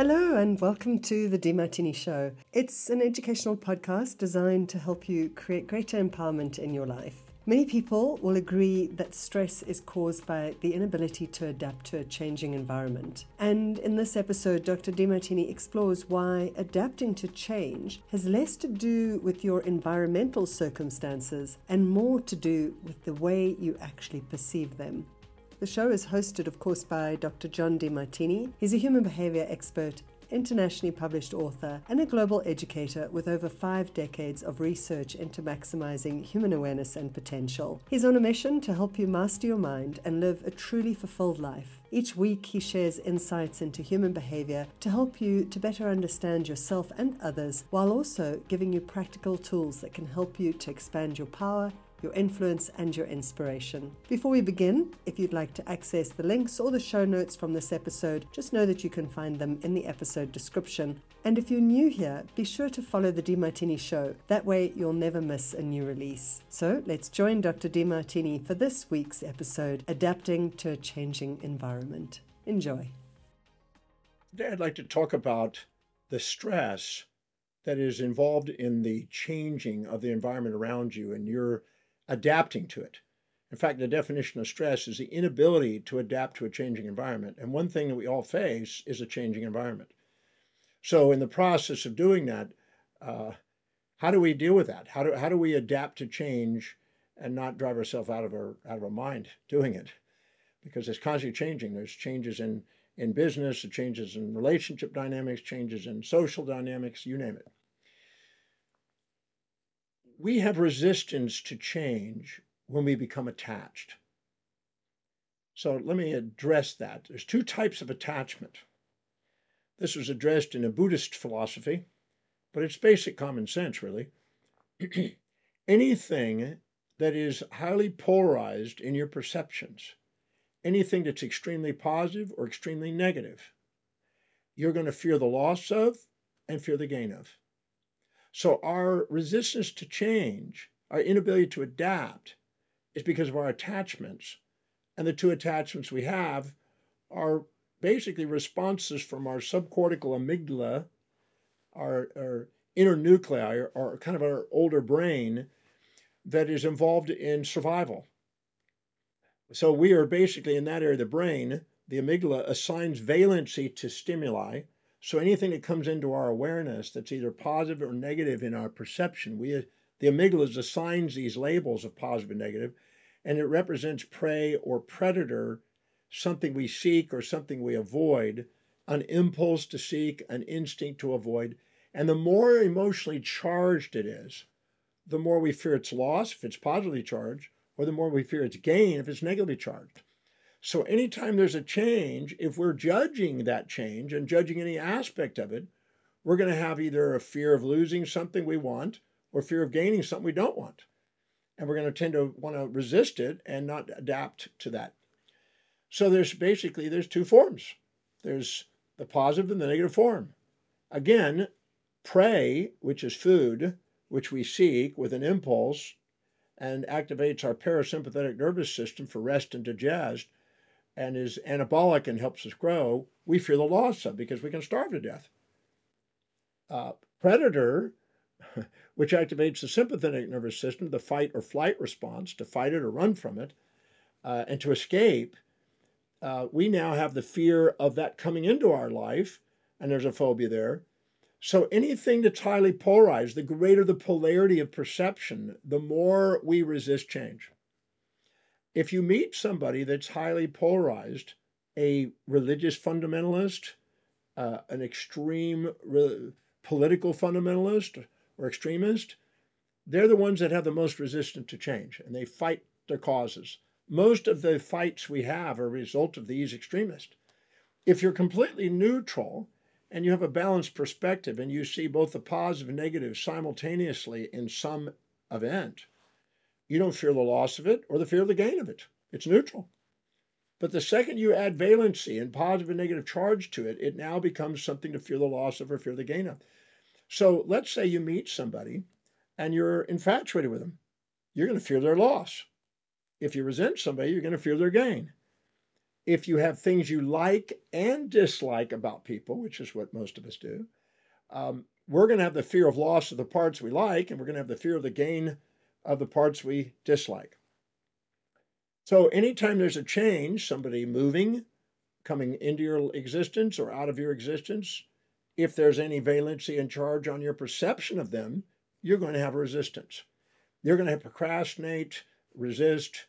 Hello and welcome to the DeMartini Show. It's an educational podcast designed to help you create greater empowerment in your life. Many people will agree that stress is caused by the inability to adapt to a changing environment. And in this episode, Dr. DeMartini explores why adapting to change has less to do with your environmental circumstances and more to do with the way you actually perceive them. The show is hosted, of course, by Dr. John DeMartini. He's a human behavior expert, internationally published author, and a global educator with over 5 decades of research into maximizing human awareness and potential. He's on a mission to help you master your mind and live a truly fulfilled life. Each week, he shares insights into human behavior to help you to better understand yourself and others, while also giving you practical tools that can help you to expand your power, your influence, and your inspiration. Before we begin, if you'd like to access the links or the show notes from this episode, just know that you can find them in the episode description. And if you're new here, be sure to follow the DeMartini Show. That way you'll never miss a new release. So let's join Dr. DeMartini for this week's episode, Adapting to a Changing Environment. Enjoy. Today I'd like to talk about the stress that is involved in the changing of the environment around you and your adapting to it. In fact, the definition of stress is the inability to adapt to a changing environment. And one thing that we all face is a changing environment. So in the process of doing that, how do we deal with that? How do we adapt to change and not drive ourselves out of our mind doing it? Because it's constantly changing. There's changes in business, changes in relationship dynamics, changes in social dynamics, you name it. We have resistance to change when we become attached. So let me address that. There's 2 types of attachment. This was addressed in a Buddhist philosophy, but it's basic common sense, really. Anything that is highly polarized in your perceptions, anything that's extremely positive or extremely negative, you're going to fear the loss of and fear the gain of. So our resistance to change, our inability to adapt, is because of our attachments. And the 2 attachments we have are basically responses from our subcortical amygdala, our inner nuclei, or kind of our older brain that is involved in survival. So we are basically in that area of the brain, the amygdala assigns valency to stimuli. So anything that comes into our awareness that's either positive or negative in our perception, the amygdala assigns these labels of positive and negative, and it represents prey or predator, something we seek or something we avoid, an impulse to seek, an instinct to avoid. And the more emotionally charged it is, the more we fear its loss if it's positively charged, or the more we fear its gain if it's negatively charged. So anytime there's a change, if we're judging that change and judging any aspect of it, we're going to have either a fear of losing something we want or fear of gaining something we don't want. And we're going to tend to want to resist it and not adapt to that. So there's 2 forms. There's the positive and the negative form. Again, prey, which is food, which we seek with an impulse and activates our parasympathetic nervous system for rest and digest, and is anabolic and helps us grow, we fear the loss of because we can starve to death. Predator, which activates the sympathetic nervous system, the fight or flight response, to fight it or run from it, and to escape, we now have the fear of that coming into our life, and there's a phobia there. So anything that's highly polarized, the greater the polarity of perception, the more we resist change. If you meet somebody that's highly polarized, a religious fundamentalist, an extreme political fundamentalist or extremist, they're the ones that have the most resistance to change, and they fight their causes. Most of the fights we have are a result of these extremists. If you're completely neutral and you have a balanced perspective and you see both the positive and negative simultaneously in some event, you don't fear the loss of it or the fear of the gain of it. It's neutral. But the second you add valency and positive and negative charge to it, it now becomes something to fear the loss of or fear the gain of. So let's say you meet somebody and you're infatuated with them. You're going to fear their loss. If you resent somebody, you're going to fear their gain. If you have things you like and dislike about people, which is what most of us do, we're going to have the fear of loss of the parts we like, and we're going to have the fear of the gain of the parts we dislike. So anytime there's a change, somebody moving, coming into your existence or out of your existence, if there's any valency and charge on your perception of them, you're going to have resistance. You're going to procrastinate, resist,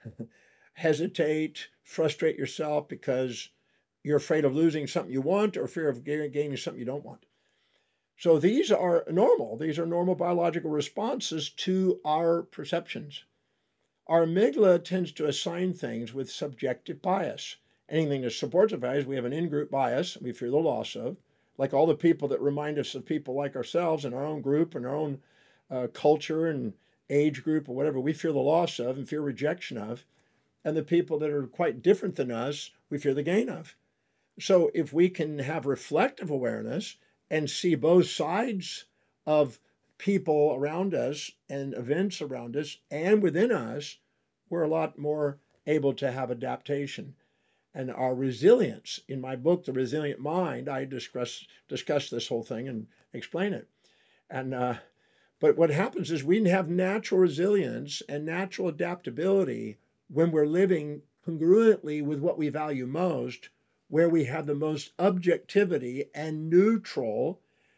hesitate, frustrate yourself because you're afraid of losing something you want or fear of gaining something you don't want. So these are normal. These are normal biological responses to our perceptions. Our amygdala tends to assign things with subjective bias. Anything that supports a bias, we have an in-group bias we fear the loss of, like all the people that remind us of people like ourselves in our own group and our own culture and age group or whatever, we fear the loss of and fear rejection of. And the people that are quite different than us, we fear the gain of. So if we can have reflective awareness and see both sides of people around us and events around us and within us, we're a lot more able to have adaptation. And our resilience, in my book, The Resilient Mind, I discuss this whole thing and explain it. And but what happens is we have natural resilience and natural adaptability when we're living congruently with what we value most, where we have the most objectivity and neutral,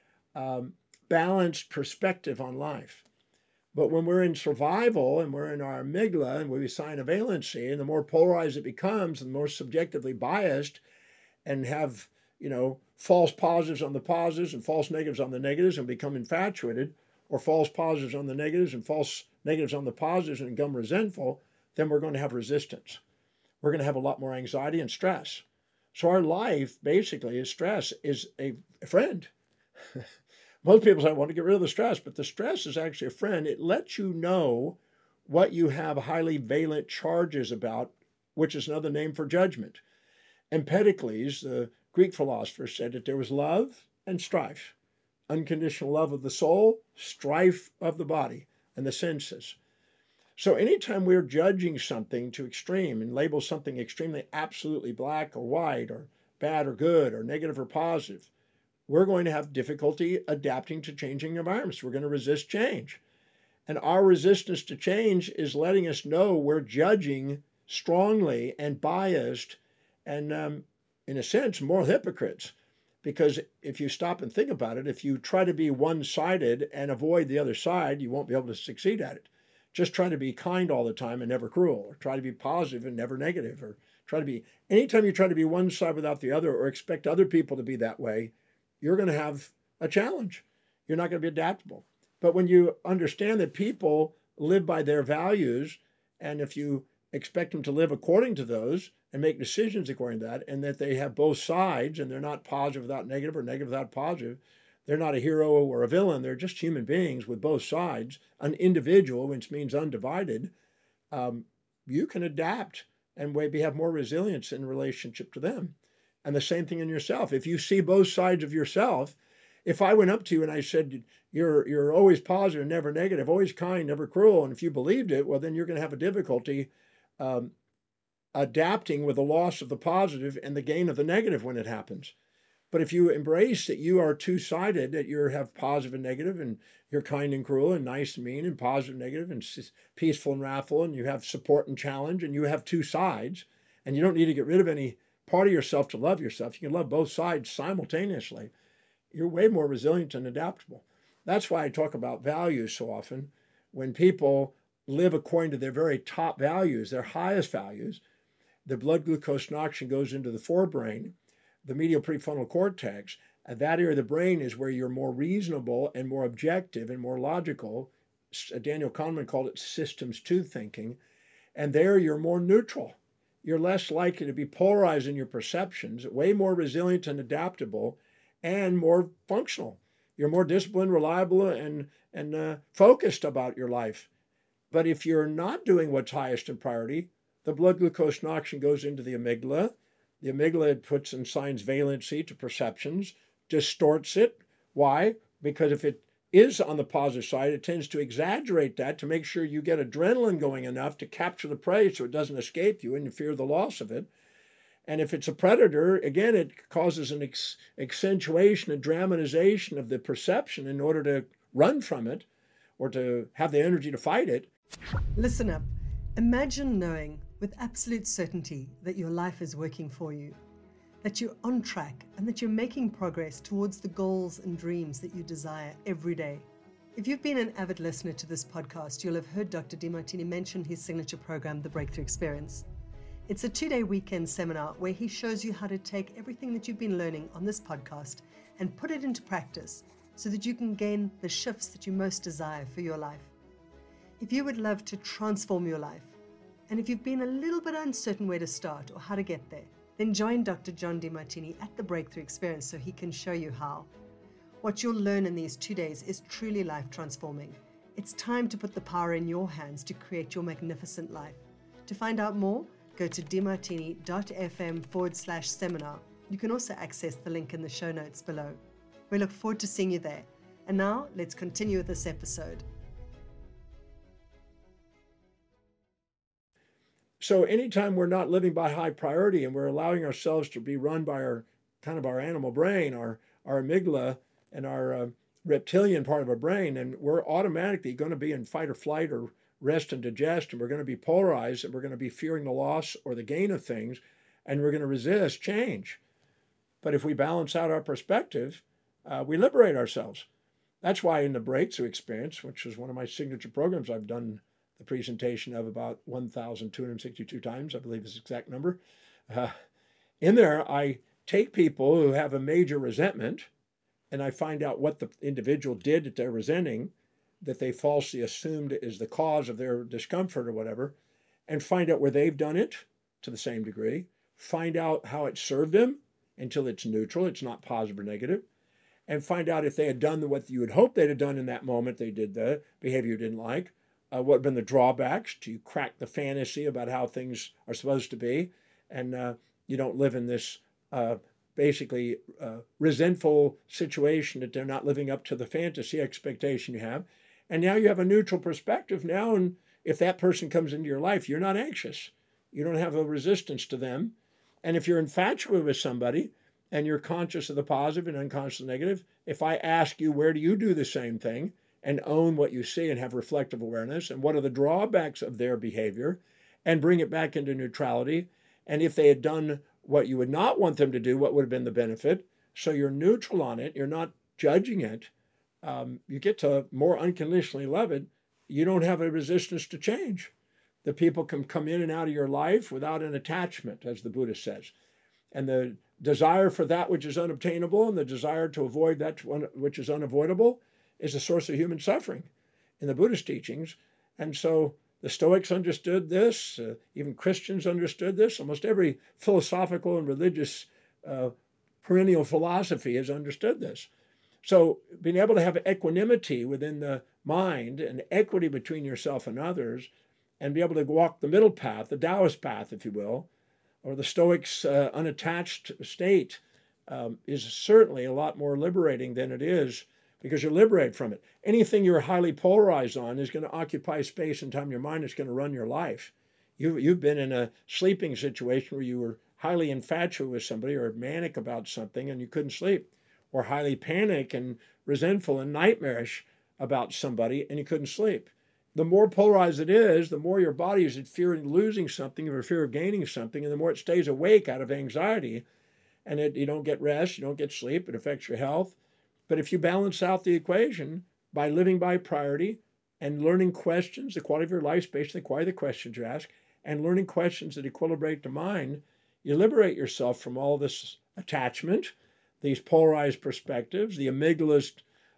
balanced perspective on life. But when we're in survival and we're in our amygdala and we assign a valency, and the more polarized it becomes, the more subjectively biased, and have false positives on the positives and false negatives on the negatives and become infatuated, or false positives on the negatives and false negatives on the positives and become resentful, then we're going to have resistance. We're going to have a lot more anxiety and stress. So our life basically is stress is a friend. Most people say, I want to get rid of the stress, but the stress is actually a friend. It lets you know what you have highly valent charges about, which is another name for judgment. Empedocles, the Greek philosopher, said that there was love and strife, unconditional love of the soul, strife of the body and the senses. So anytime we're judging something to extreme and label something extremely absolutely black or white or bad or good or negative or positive, we're going to have difficulty adapting to changing environments. We're going to resist change. And our resistance to change is letting us know we're judging strongly and biased and, in a sense, moral hypocrites. Because if you stop and think about it, if you try to be one-sided and avoid the other side, you won't be able to succeed at it. Just try to be kind all the time and never cruel, or try to be positive and never negative, or anytime you try to be one side without the other, or expect other people to be that way, you're going to have a challenge. You're not going to be adaptable. But when you understand that people live by their values, and if you expect them to live according to those and make decisions according to that, and that they have both sides and they're not positive without negative or negative without positive, they're not a hero or a villain. They're just human beings with both sides, an individual, which means undivided. You can adapt and maybe have more resilience in relationship to them. And the same thing in yourself. If you see both sides of yourself, if I went up to you and I said, you're always positive, never negative, always kind, never cruel, and if you believed it, well, then you're going to have a difficulty adapting with the loss of the positive and the gain of the negative when it happens. But if you embrace that you are two-sided, that you have positive and negative, and you're kind and cruel, and nice and mean, and positive and negative, and peaceful and wrathful, and you have support and challenge, and you have two sides, and you don't need to get rid of any part of yourself to love yourself. You can love both sides simultaneously. You're way more resilient and adaptable. That's why I talk about values so often. When people live according to their very top values, their highest values, the blood glucose and oxygen goes into the forebrain, the medial prefrontal cortex, and that area of the brain is where you're more reasonable and more objective and more logical. Daniel Kahneman called it systems 2 thinking. And there you're more neutral. You're less likely to be polarized in your perceptions, way more resilient and adaptable, and more functional. You're more disciplined, reliable, and focused about your life. But if you're not doing what's highest in priority, the blood glucose and oxygen goes into the amygdala. The amygdala puts and assigns valency to perceptions, distorts it. Why? Because if it is on the positive side, it tends to exaggerate that to make sure you get adrenaline going enough to capture the prey so it doesn't escape you and you fear the loss of it. And if it's a predator, again, it causes an accentuation, a dramatization of the perception in order to run from it or to have the energy to fight it. Listen up. Imagine knowing with absolute certainty that your life is working for you, that you're on track, and that you're making progress towards the goals and dreams that you desire every day. If you've been an avid listener to this podcast, you'll have heard Dr. Demartini mention his signature program, The Breakthrough Experience. It's a 2-day weekend seminar where he shows you how to take everything that you've been learning on this podcast and put it into practice so that you can gain the shifts that you most desire for your life. If you would love to transform your life, and if you've been a little bit uncertain where to start or how to get there, then join Dr. John Demartini at the Breakthrough Experience so he can show you how. What you'll learn in these 2 days is truly life transforming. It's time to put the power in your hands to create your magnificent life. To find out more, go to demartini.fm/seminar. You can also access the link in the show notes below. We look forward to seeing you there. And now let's continue with this episode. So anytime we're not living by high priority and we're allowing ourselves to be run by our animal brain, our amygdala and our reptilian part of our brain, and we're automatically going to be in fight or flight or rest and digest, and we're going to be polarized, and we're going to be fearing the loss or the gain of things, and we're going to resist change. But if we balance out our perspective, we liberate ourselves. That's why in the Breakthrough Experience, which is one of my signature programs I've done the presentation of about 1,262 times, I believe is the exact number. In there, I take people who have a major resentment, and I find out what the individual did that they're resenting, that they falsely assumed is the cause of their discomfort or whatever, and find out where they've done it to the same degree, find out how it served them until it's neutral, it's not positive or negative, and find out if they had done what you would hope they'd have done in that moment they did the behavior you didn't like, what have been the drawbacks to crack the fantasy about how things are supposed to be, and you don't live in this basically resentful situation that they're not living up to the fantasy expectation you have. And now you have a neutral perspective now, and if that person comes into your life, you're not anxious. You don't have a resistance to them. And if you're infatuated with somebody and you're conscious of the positive and unconscious of the negative, if I ask you, where do you do the same thing, and own what you see and have reflective awareness, and what are the drawbacks of their behavior, and bring it back into neutrality, and if they had done what you would not want them to do, what would have been the benefit? So you're neutral on it. You're not judging it. You get to more unconditionally love it. You don't have a resistance to change. The people can come in and out of your life without an attachment, as the Buddha says. And the desire for that which is unobtainable and the desire to avoid that which is unavoidable is a source of human suffering in the Buddhist teachings. And so the Stoics understood this, even Christians understood this. Almost every philosophical and religious perennial philosophy has understood this. So being able to have equanimity within the mind and equity between yourself and others, and be able to walk the middle path, the Taoist path, if you will, or the Stoics' unattached state, is certainly a lot more liberating than it is, because you're liberated from it. Anything you're highly polarized on is going to occupy space and time in your mind. It's going to run your life. You've been in a sleeping situation where you were highly infatuated with somebody or manic about something and you couldn't sleep, or highly panic and resentful and nightmarish about somebody and you couldn't sleep. The more polarized it is, the more your body is in fear of losing something or fear of gaining something, and the more it stays awake out of anxiety. And you don't get rest, you don't get sleep, it affects your health. But if you balance out the equation by living by priority and learning questions, the quality of your life is based on the quality of the questions you ask, and learning questions that equilibrate the mind, you liberate yourself from all this attachment, these polarized perspectives, the amygdala's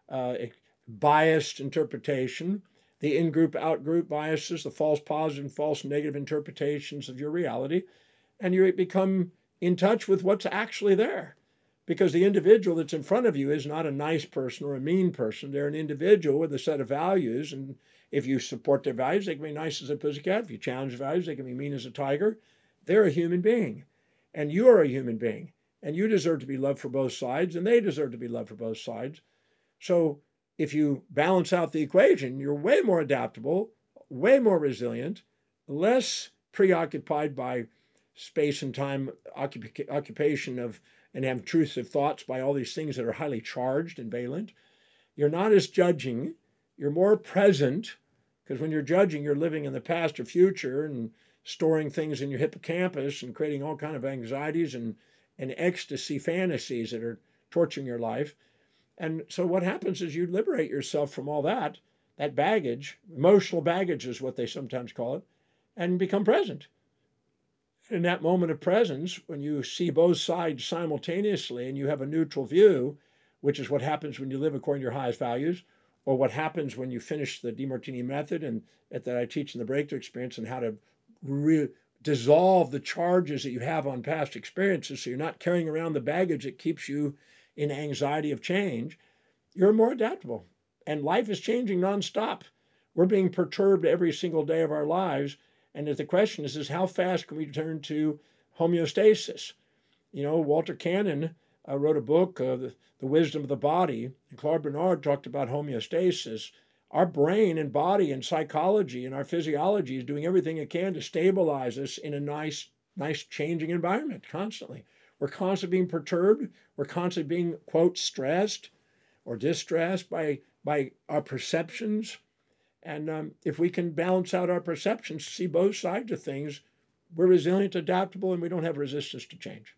biased interpretation, the in-group, out-group biases, the false positive and false negative interpretations of your reality, and you become in touch with what's actually there. Because the individual that's in front of you is not a nice person or a mean person. They're an individual with a set of values. And if you support their values, they can be nice as a pussycat. If you challenge their values, they can be mean as a tiger. They're a human being. And you are a human being. And you deserve to be loved for both sides. And they deserve to be loved for both sides. So if you balance out the equation, you're way more adaptable, way more resilient, less preoccupied by space and time occupation of and have intrusive thoughts by all these things that are highly charged and valent. You're not as judging. You're more present, because when you're judging, you're living in the past or future and storing things in your hippocampus and creating all kind of anxieties and ecstasy fantasies that are torturing your life. And so what happens is you liberate yourself from all that baggage, emotional baggage is what they sometimes call it, and become present. In that moment of presence, when you see both sides simultaneously and you have a neutral view, which is what happens when you live according to your highest values, or what happens when you finish the Demartini method and that I teach in the Breakthrough Experience, and how to dissolve the charges that you have on past experiences so you're not carrying around the baggage that keeps you in anxiety of change, you're more adaptable. And life is changing nonstop. We're being perturbed every single day of our lives. And the question is how fast can we return to homeostasis? Walter Cannon wrote a book, The Wisdom of the Body, and Claude Bernard talked about homeostasis. Our brain and body and psychology and our physiology is doing everything it can to stabilize us in a nice changing environment constantly. We're constantly being perturbed. We're constantly being, quote, stressed or distressed by our perceptions. And if we can balance out our perceptions, see both sides of things, we're resilient, adaptable, and we don't have resistance to change.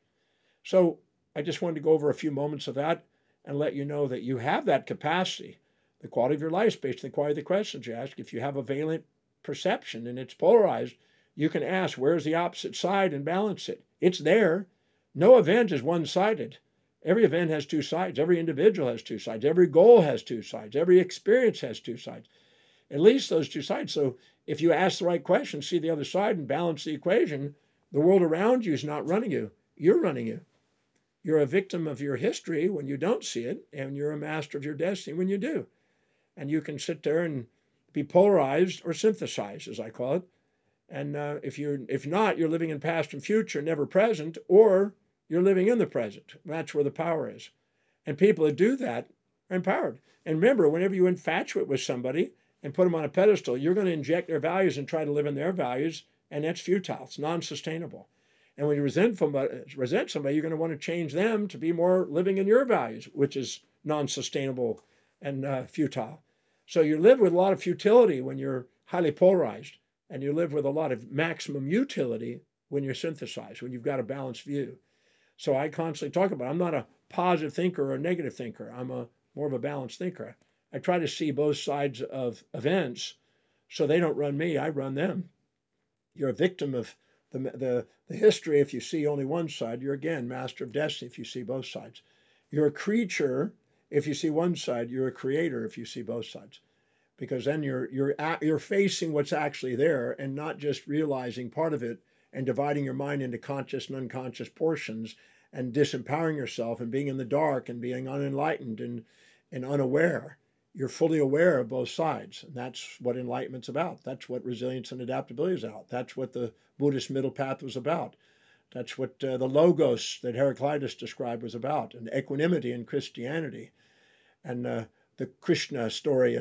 So I just wanted to go over a few moments of that and let you know that you have that capacity. The quality of your life is based on the quality of the questions you ask. If you have a valent perception and it's polarized, you can ask, where's the opposite side, and balance it. It's there. No event is one-sided. Every event has two sides. Every individual has two sides. Every goal has two sides. Every experience has two sides. At least those two sides. So if you ask the right question, see the other side, and balance the equation, the world around you is not running you. You're running you. You're a victim of your history when you don't see it, and you're a master of your destiny when you do. And you can sit there and be polarized or synthesized, as I call it. And if not, you're living in past and future, never present, or you're living in the present. That's where the power is. And people that do that are empowered. And remember, whenever you infatuate with somebody and put them on a pedestal, you're going to inject their values and try to live in their values, and that's futile. It's non-sustainable. And when you resent somebody, you're going to want to change them to be more living in your values, which is non-sustainable and futile. So you live with a lot of futility when you're highly polarized, and you live with a lot of maximum utility when you're synthesized, when you've got a balanced view. So I constantly talk about, I'm not a positive thinker or a negative thinker. I'm more of a balanced thinker. I try to see both sides of events so they don't run me, I run them. You're a victim of the history if you see only one side. You're, again, master of destiny if you see both sides. You're a creature if you see one side. You're a creator if you see both sides. Because then you're facing what's actually there and not just realizing part of it and dividing your mind into conscious and unconscious portions and disempowering yourself and being in the dark and being unenlightened and unaware. You're fully aware of both sides. And that's what enlightenment's about. That's what resilience and adaptability is about. That's what the Buddhist middle path was about. That's what the Logos that Heraclitus described was about, and equanimity in Christianity, and the Krishna story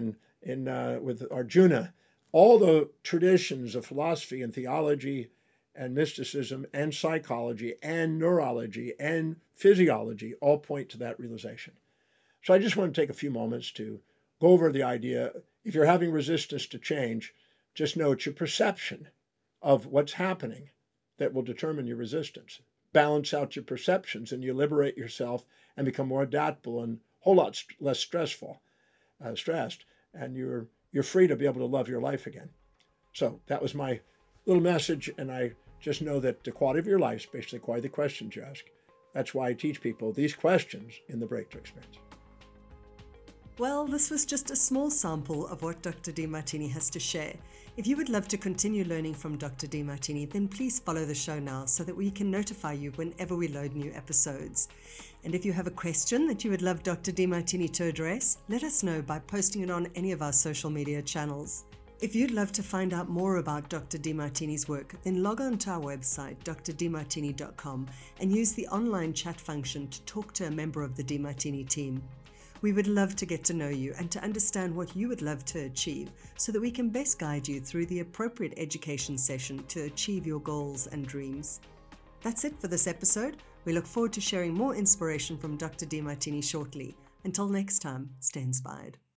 with Arjuna. All the traditions of philosophy and theology and mysticism and psychology and neurology and physiology all point to that realization. So I just want to take a few moments to go over the idea. If you're having resistance to change, just know it's your perception of what's happening that will determine your resistance. Balance out your perceptions and you liberate yourself and become more adaptable and a whole lot less stressed, and you're free to be able to love your life again. So that was my little message, and I just know that the quality of your life is based on the quality of the questions you ask. That's why I teach people these questions in the Breakthrough Experience. Well, this was just a small sample of what Dr. Demartini has to share. If you would love to continue learning from Dr. Demartini, then please follow the show now so that we can notify you whenever we load new episodes. And if you have a question that you would love Dr. Demartini to address, let us know by posting it on any of our social media channels. If you'd love to find out more about Dr. Demartini's work, then log on to our website, drdemartini.com, and use the online chat function to talk to a member of the Demartini team. We would love to get to know you and to understand what you would love to achieve so that we can best guide you through the appropriate education session to achieve your goals and dreams. That's it for this episode. We look forward to sharing more inspiration from Dr. Demartini shortly. Until next time, stay inspired.